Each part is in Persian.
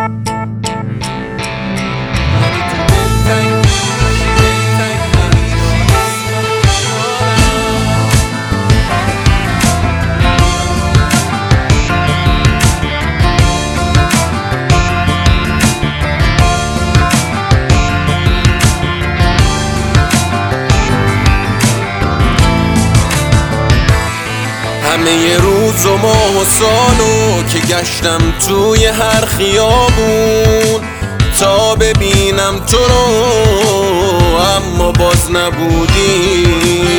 همه روز و ماه و سالو که گشتم توی هر خیابون تا ببینم تو رو، اما باز نبودی.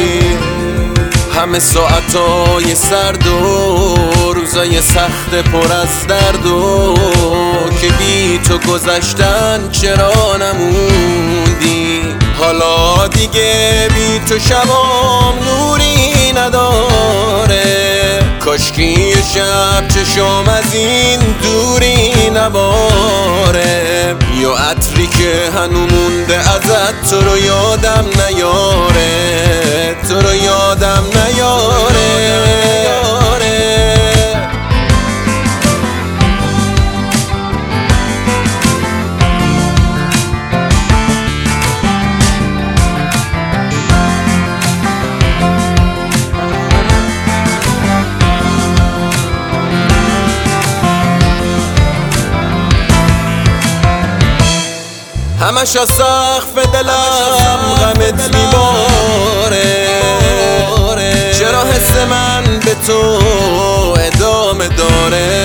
همه ساعتای سرد و روزای سخت پر از درد و که بی تو گذشتن چرا نموندی. حالا دیگه بی تو شبام نوری نداره، کاشکی یه شب چشم از این دوری نباره. یا عطری که هنو مونده ازت تو رو یادم نیاره، تو رو یادم نیاره. همش از سقف دلم غمت میباره، چرا حس من به تو ادامه داره.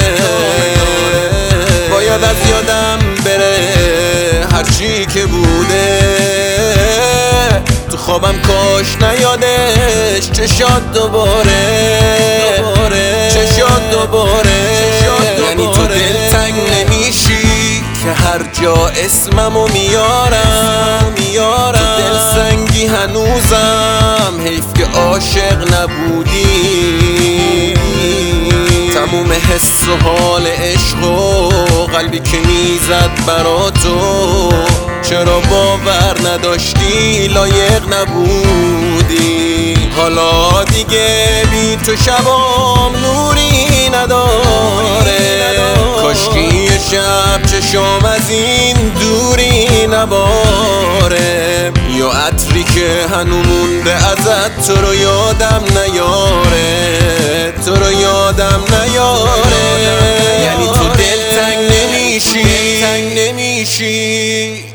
باید از یادم بره هرچی که بوده، تو خوابم کاش نیادش چشات دوباره، چشات دوباره. یعنی تو دلتنگ نمیشی که هر جا اسممو میارم، تو دلسنگی هنوزم، حیف که عاشق نبودی. تموم حس و حال عشق و قلبی که میزد برا تو، چرا باور نداشتی لایق نبودی. حالا دیگه بی تو شبام نوری نداره، کاشکی یه شب چشم از این دوری نباره. یا عطری که هنو مونده ازت تو رو یادم نیاره، تو رو یادم نیاره. یعنی تو دلتنگ نمیشی